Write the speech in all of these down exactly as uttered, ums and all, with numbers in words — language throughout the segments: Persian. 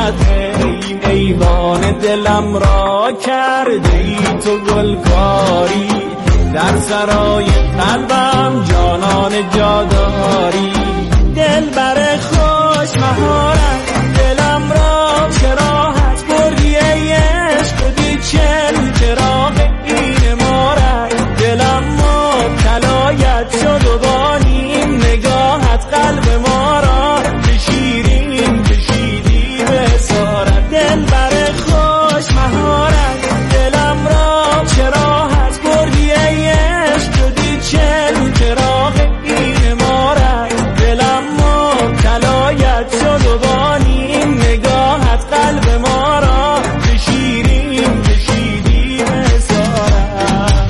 آمده، ایوان دلم را کرده ای تو گلکاری، در سرای قلبم جانان جاداری. دل بر خوش مهارت دلم را چراحت بردی ای عشق، بودی چل چراغ این مارد، دلم مبتلایت شد و با نیم نگاهت قلب ما را به شیرین کشیدی به اسارت. دل بر خوش مهارت دلم را چراحت بردی ای عشق، بودی چل چراغ این مارد، دلم مبتلایت شد و با نیم نگاهت قلب ما را به شیرین کشیدی به اسارت.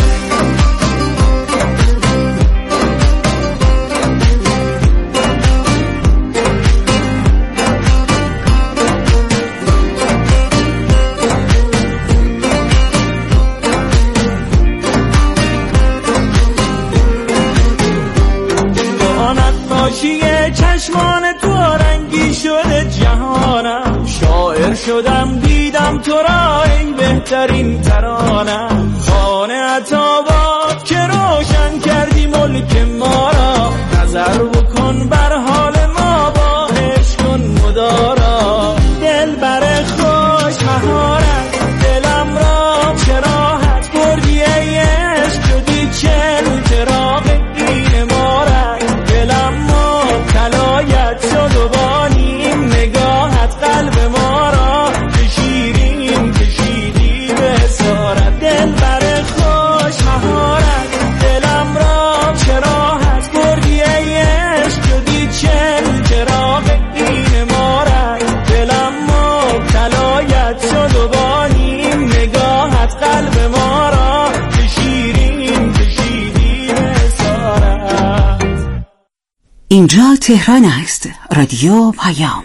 چشمان تو رنگی شده جهانم، شاعر شدم دیدم تو را ای بهترین ترانم. خانه عطابات که روشن کردی ملک ما را، نظر بکن بر حال ما با عشق کن مدارا. دل بر خوش مهارت دلم را چراحت بردی ای عشق، شدی چل چراغ این مارد، دلم مبتلایت شد و با نیم نگاهت قلب ما را به شیرین کشیدی به اسارت. دل بر خوش مهارت دلم را چراحت بردی ای عشق، شدی چل چراغ این مارد، دلم مبتلایت شد و با نیم نگاهت قلب ما را به شیرین کشیدی به اسارت. اینجا تهران است. رادیو پیام.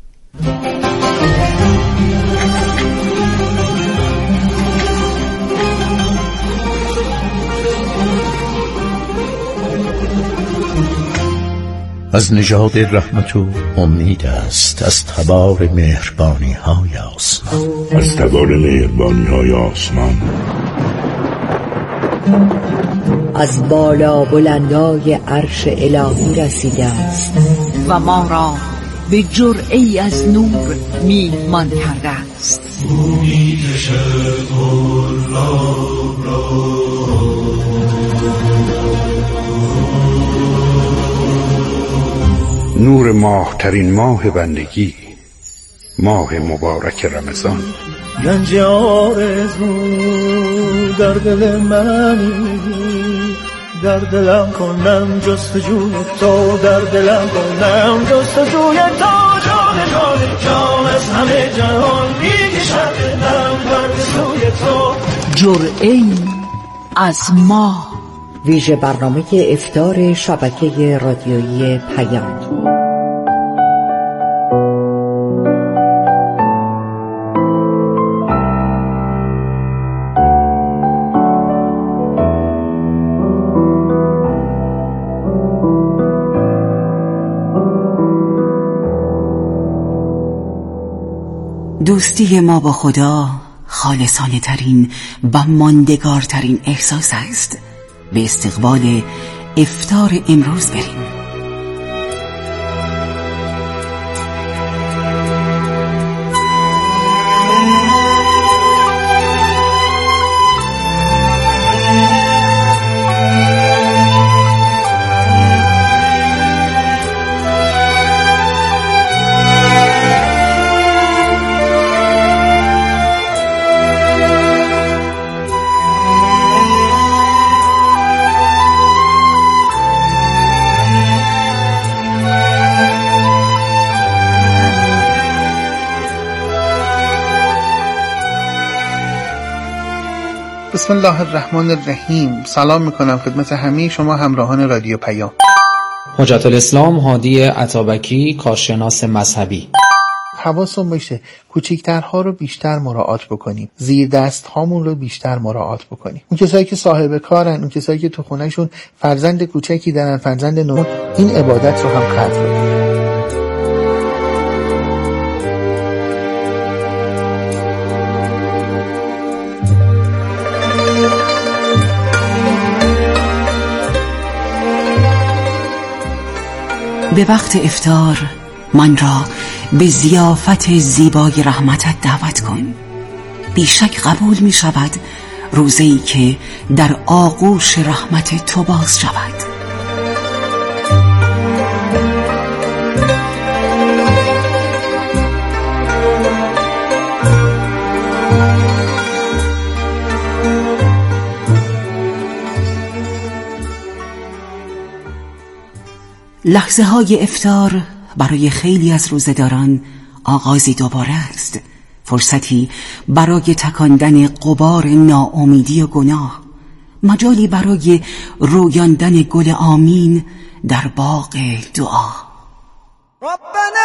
از نژاد رحمت و امید است، از تبار مهربانی های آسمان، از تبار مهربانی های آسمان، از بالا بلندای عرش الهی رسیده است و ما را به جرعه‌ای از نور میهمان کرده است. نور ماه ترین ماه بندگی، ماه مبارک رمضان. گنج آرزو در دل منی، در دلم کنم جستجوی تو، در دلم کنم جستجوی تو، جان جان جان از همه جهان میکشد دلم بر سوی تو. جرعه‌ای از ماه. ویژه برنامه افطار شبکه رادیویی پیام. دوستی ما با خدا خالصانه ترین و ماندگارترین احساس است. به استقبال افطار امروز بریم. بسم الله الرحمن الرحیم. سلام میکنم خدمت همه شما همراهان رادیو پیام. حجت الاسلام هادی عطابکی، کارشناس مذهبی. حواسون باشه کوچیکترها رو بیشتر مراعات بکنیم، زیر دست هامون رو بیشتر مراعات بکنیم. اون کسایی که صاحب کارن، اون کسایی که تو خونهشون فرزند کوچکی دارن، فرزند نو، این عبادت رو هم قدر بدید. به وقت افطار من را به ضیافت زیبای رحمتت دعوت کن. بیشک قبول می شود روزی که در آغوش رحمت تو باز شود. لحظه های افطار برای خیلی از روزه‌داران آغازی دوباره است، فرصتی برای تکاندن غبار ناامیدی و گناه، مجالی برای رویاندن گل آمین در باغ دعا. ربنا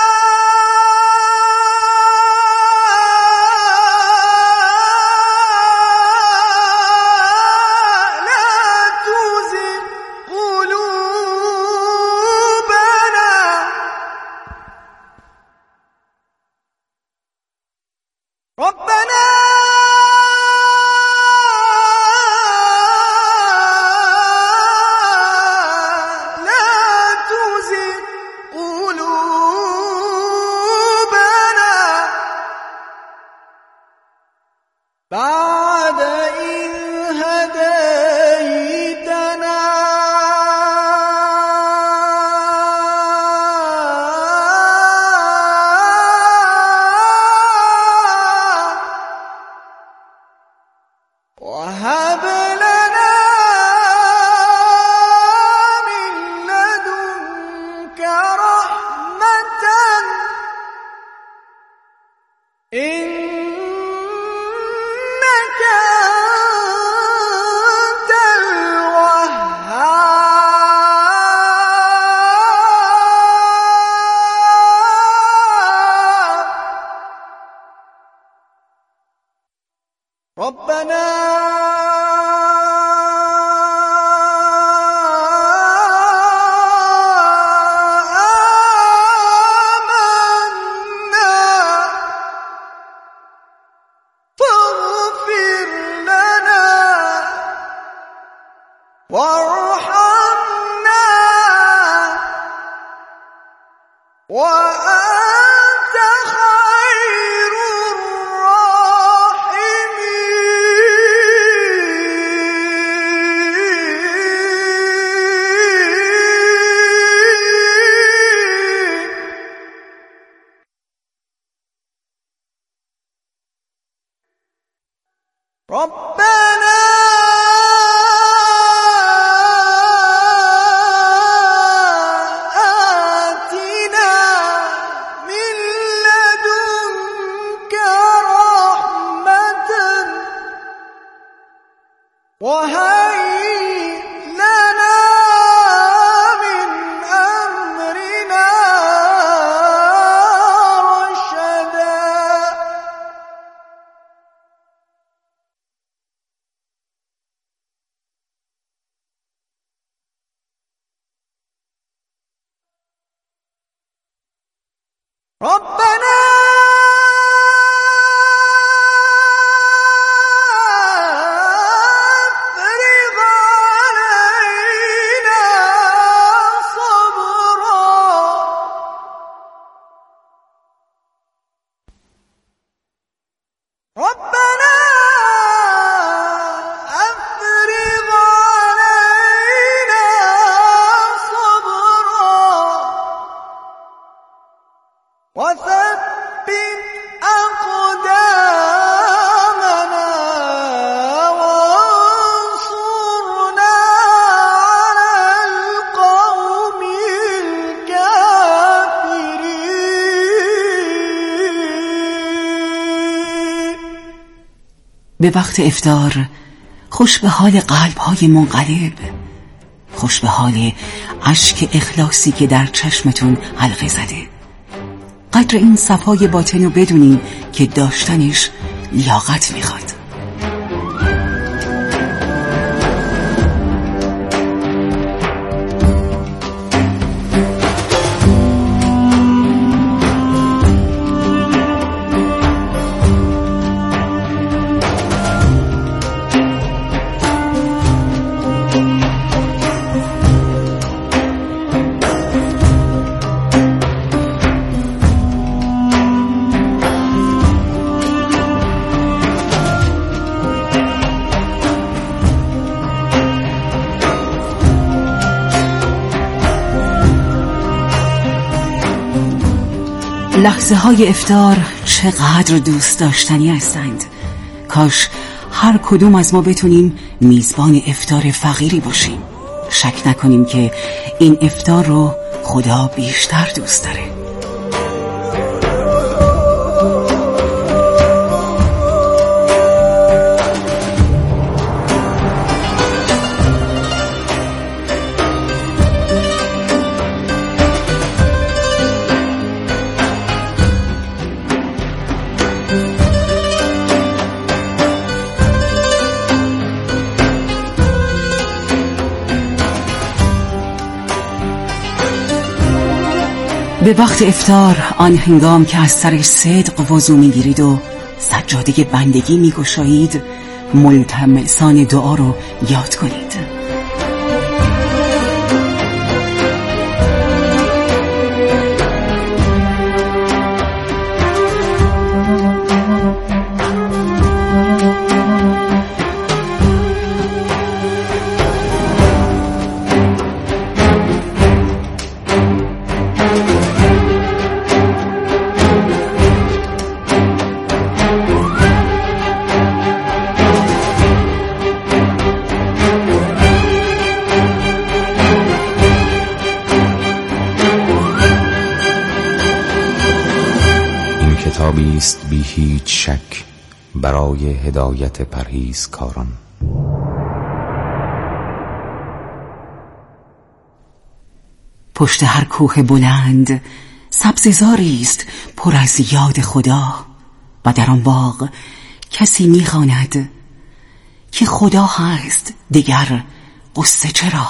بعد إذ هديتنا وهب لنا من لدنك رحمة إنك أنت الوهاب. ربنا وارحمنا وأنت خير الراحمين. ربنا وهيئ لنا من أمرنا رشدا. ربنا ربنا أفرغ علينا صبرا وثبت أقدامنا وانصرنا على القوم الكافرين. به وقت افطار خوش به حال قلب‌های منقلب، خوش به حال اشک اخلاصی که در چشمتون حلقه زده. قدر این صفای باطن رو بدونین که داشتنش لیاقت میخواد. لحظه های افطار چقدر دوست داشتنی هستند. کاش هر کدوم از ما بتونیم میزبان افطار فقیری باشیم. شک نکنیم که این افطار رو خدا بیشتر دوست داره. به وقت افطار، آن هنگام که از سر صدق وضو میگیرید و سجاده بندگی میگشایید، ملتمسان دعا رو یاد کنید. کتابی است بی هیچ شک برای هدایت پرهیزکاران. پشت هر کوه بلند سبززاری است پر از یاد خدا و در آن باغ کسی می‌خواند که خدا هست، دیگر قصه چرا؟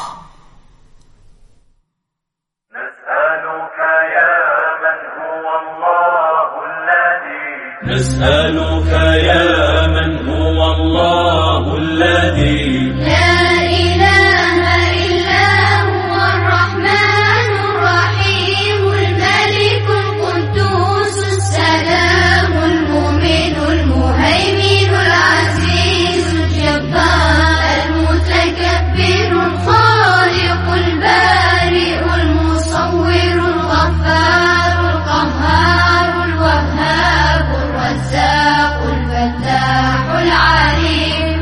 نسألك يا من هو الله الذي لا إله إلا هو الرحمن الرحيم الملك القدوس السلام المؤمن المهيمن العزيز الجبار المتكبر الخالق البارئ المصور الغفار القهار الوهاب الرزاق الفتاح العليم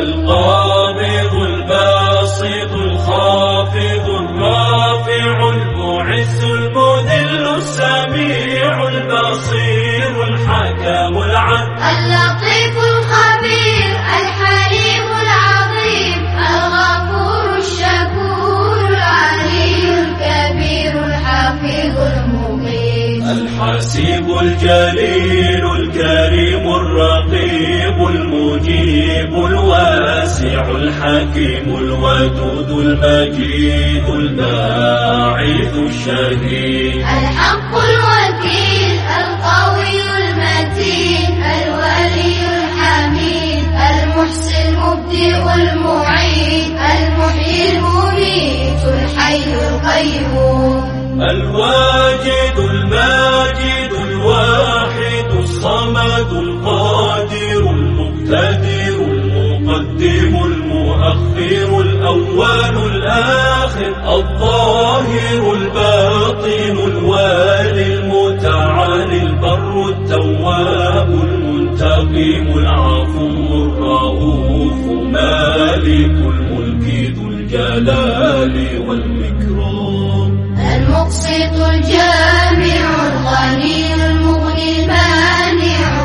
القابض الباسط الخافض الرافع المعز المذل السميع البصير الحكم العدل اللطيف الخبير الحليم العظيم الغفور الشكور العلي الكبير الحفيظ المقيم الحسيب الجليل الكريم الرقيب المجيب الواسع الحكيم الودود المجيد الباعث الشهيد الحق الوكيل القوي المتين الولي الحميد المحسن المبدئ المعيد المحيي المميت الحي القيوم الواجد الماجد الواحد الصمد القادر المقتدر المقدم المؤخر الأول الآخر الظاهر الباطن الوالي المتعالي البر التواب المنتقم العفو الرؤوف مالك الملك ذو الجلال والإكرام المقسط الجامع الغني المغني المانع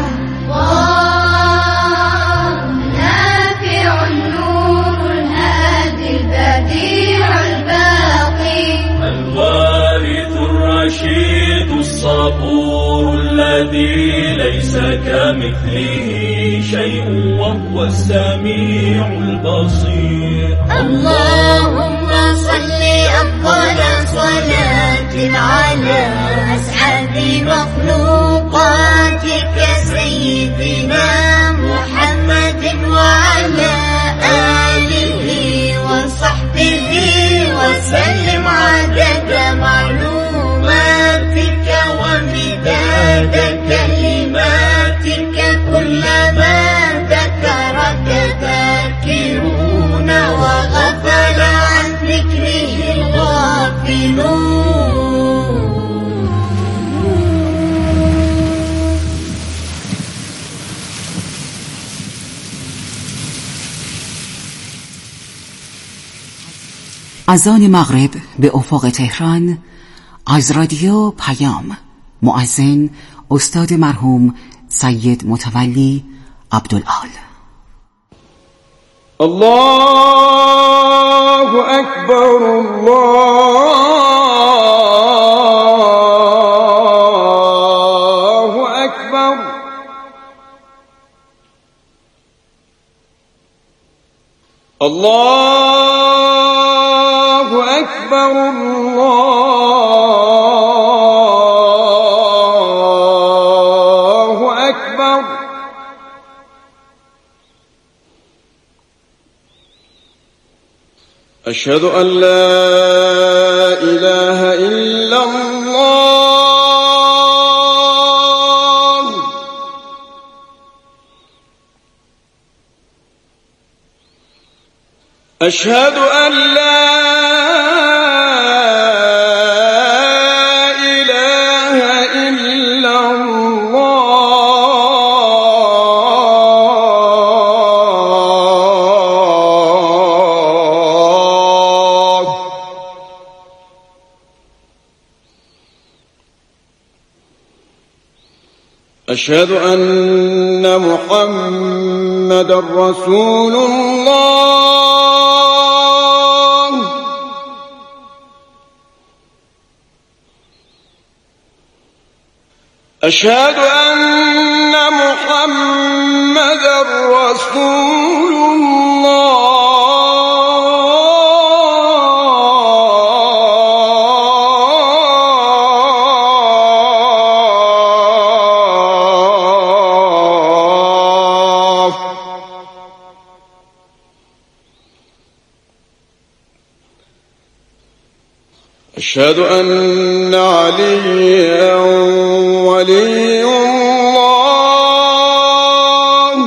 الله نافع النور الهادي البديع الباقي الوارث الرشيد الصبور الذي ليس كمثله شيء وهو السميع البصير اللهم صل أفضل صلاة على أسعد مخلوقاتك سيدنا محمد وعلى آله وصحبه وسلم عدد معلوماتك ومداد كلماتك كلما ذكرك ذاكرون وغفل عن ذكره الغافلون از آن مغرب به افق تهران از رادیو پیام. مؤذن استاد مرحوم سید متولی عبدالعال. الله اکبر الله اکبر الله اکبر الله اکبر اشهد ان لا اله الا الله اشهد ان لا اله الا الله اشهد ان محمدا رسول الله أشهد أن محمدا رسول الله أشهد أن عليا ولي الله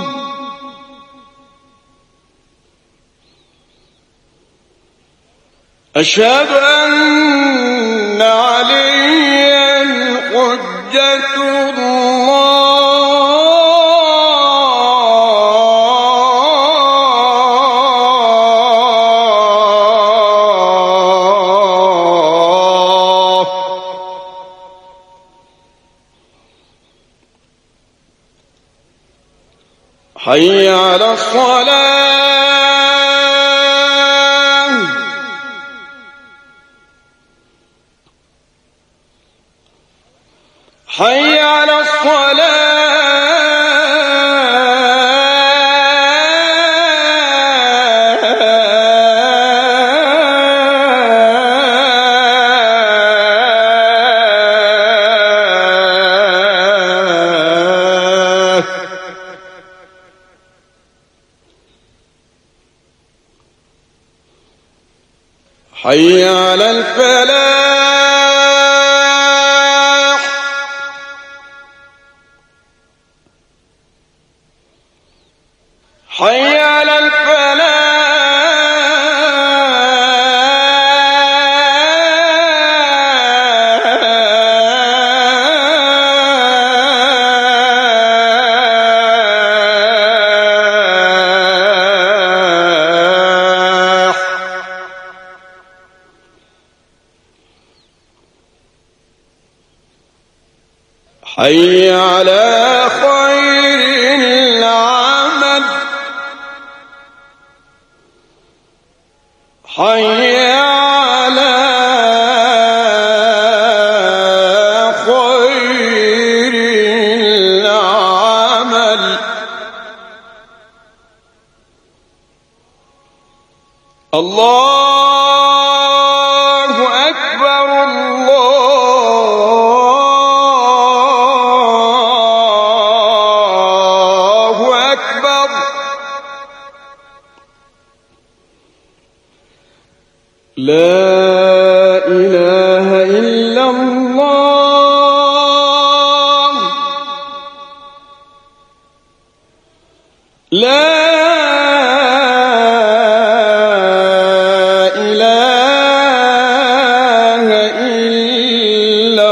أشهد أن عليا حجة الله حي على الصلاة حي على الصلاة حي على الفلاح حي على الفلاح حي على خير العمل حي على خير العمل الله أكبر الله أكبر لا إله إلا الله لا إله إلا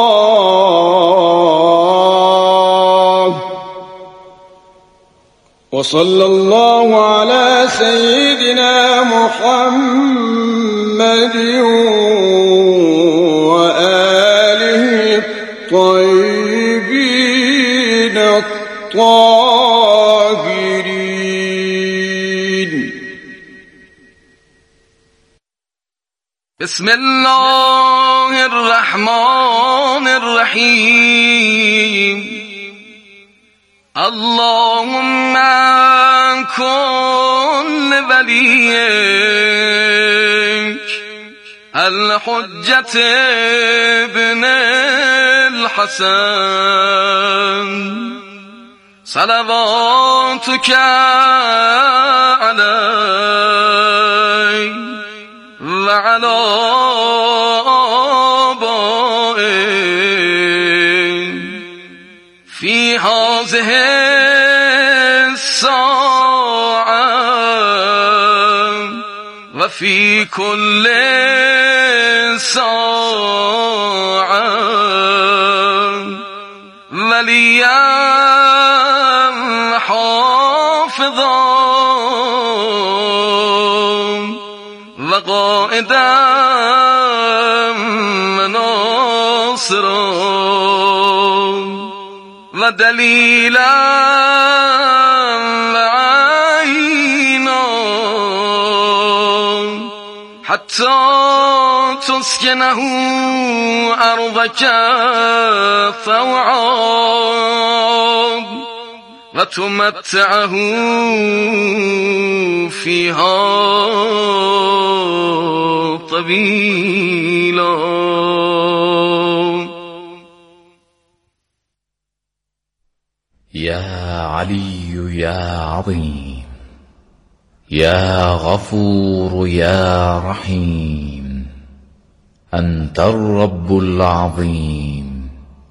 الله وصلى الله على سيدنا محمد وآله الطيبين الطاهرين. بسم الله الرحمن الرحيم. اللهم كن لوليك الحجة ابن الحسن صلواتك عليه وعلى آبائه في هذه الساعة وفي كل ساعة وليا حافظا وقائدا وناصرا ودليلا وعينا حتى تسكنه أرضك طوعا وتمتعه فيها طويلا. يا علي يا عظيم يا غفور يا رحيم، أنت الرب العظيم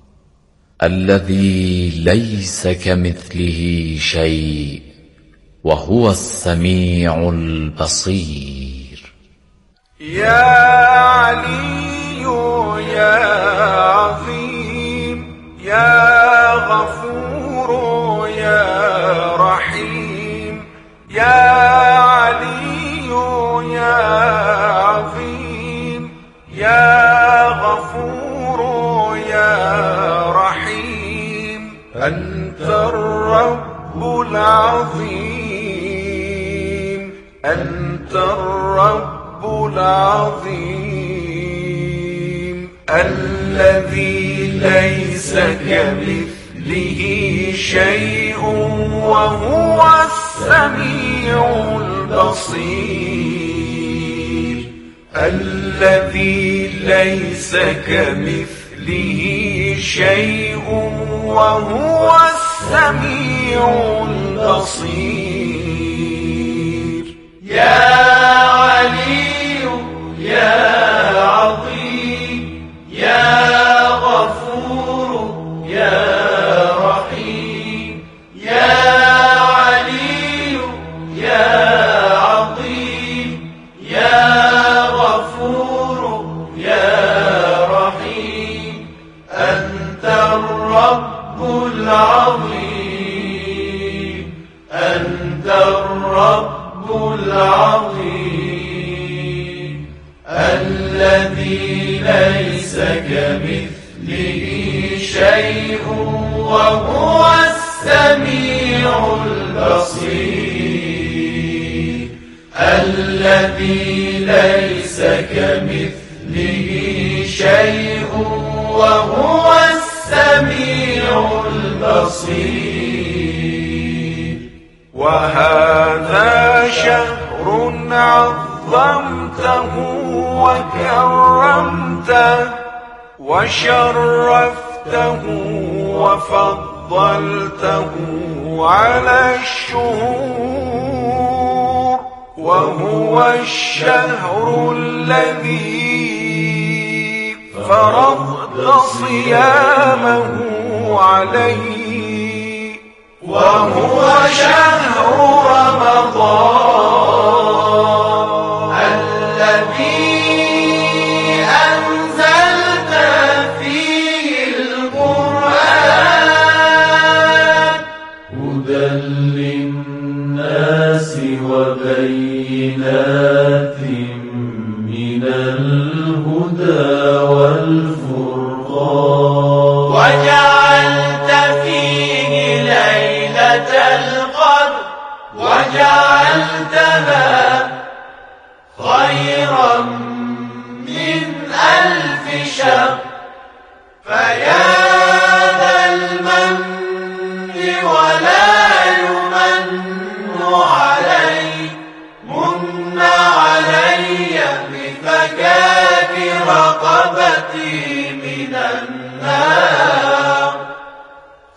الذي ليس كمثله شيء وهو السميع البصير. يا علي يا عظيم يا غفور يا رحيم، يا علي يا عظيم يا غفور يا رحيم، أنت الرب العظيم أنت الرب العظيم الذي ليس كمثله شيء وهو السميع البصير. الذي ليس كمثله شيء وهو السميع البصير. يا علي يا عظيم يا غفور يا رحيم، يا علي يا عظيم يا غفور يا رحيم، أنت الرب العظيم أنت الرب العظيم الذي ليس كمثله شيء وهو السميع البصير. الذي ليس كمثله شيء وهو السميع البصير. وهذا شهر عظمته وكرمته وشرفته وفضلته على الشهور، وهو الشهر الذي فرضت صيامه عليه، وهو شهر رمضان الذي أنزلت فيه القرآن هدى للناس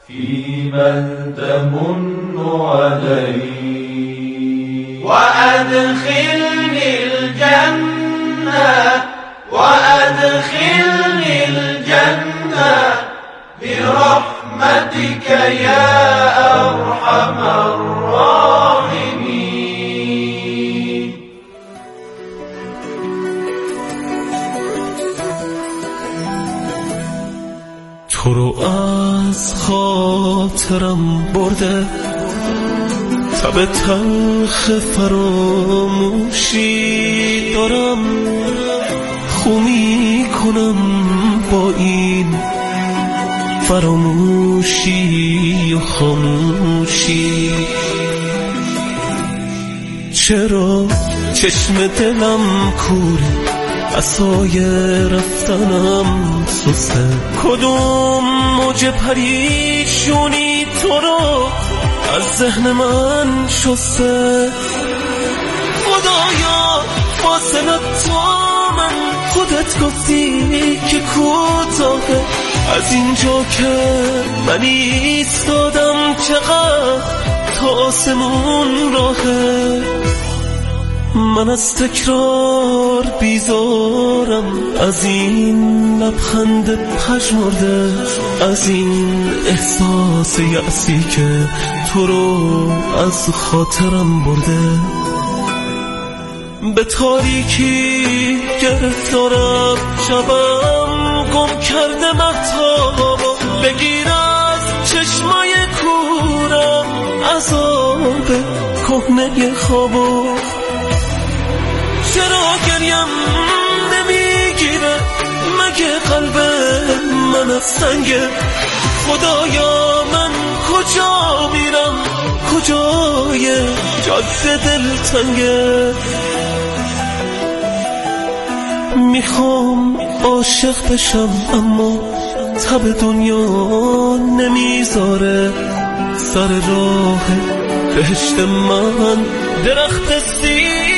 فيمن تمن علي وأدخلني الجنة وأدخلني الجنة برحمتك يا أرحم الراحمين. تو رو از خاطرم برده تب تلخ فراموشی دارم، خو می کنم با این فراموشی و خاموشی. چرا چشم دلم کوره، عصای رفتنم سسته، کدوم موج پریشونی تو رو از ذهن من شسته. خدایا فاصله تا من خودت گفتی که کوتاهه، از اینجا که من ایستادم چقدر تا آسمون راهه. من از تکرار بیزارم، از این لبخند پژمرده، از این احساس یأسی که تو رو از خاطرم برده. به تاریکی گرفتارم، شبم گم کرده مهتاب، بگیر از چشمای کورم عذاب کهنه خوابو. چرا گریم نمیگیره، مگه قلب من از سنگه؟ خدایا من کجا میرم، کجای جاده دلتنگه؟ میخوام عاشق بشم اما تب دنیا نمیذاره، سر راه بهشت من درخت سیب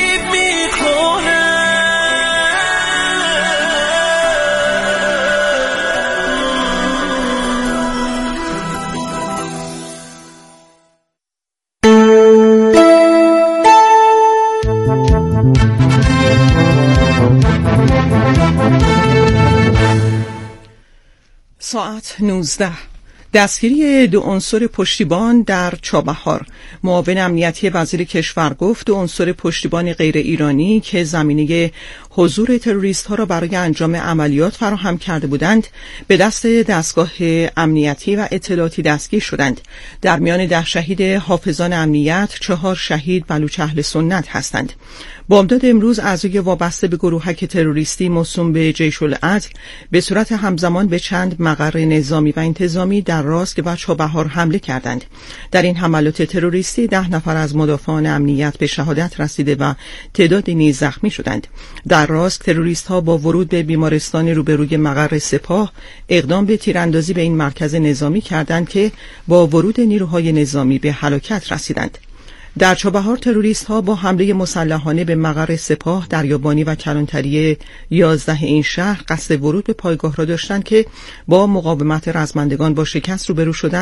ساعت نوزده. دستگیری دو عنصر پشتیبان در چابهار. معاون امنیتی وزیر کشور گفت دو عنصر پشتیبان غیر ایرانی که زمینه حضور تروریست ها را برای انجام عملیات فراهم کرده بودند به دست دستگاه امنیتی و اطلاعاتی دستگیر شدند. در میان ده شهید حافظان امنیت چهار شهید بلوچ اهل سنت هستند. بامداد امروز اعضای وابسته به گروهک تروریستی موسوم به جیش العدل به صورت همزمان به چند مقر نظامی و انتظامی در راسک و چابهار حمله کردند. در این حملات تروریستی ده نفر از مدافعان امنیت به شهادت رسیده و تعدادی نیز زخمی شدند. در راسک تروریست ها با ورود به بیمارستان روبروی مقر سپاه اقدام به تیراندازی به این مرکز نظامی کردند که با ورود نیروهای نظامی به هلاکت رسیدند. در چابهار تروریست ها با حمله مسلحانه به مقر سپاه، دریابانی و کلانتری یازده این شهر قصد ورود به پایگاه را داشتند که با مقاومت رزمندگان با شکست روبرو شدند.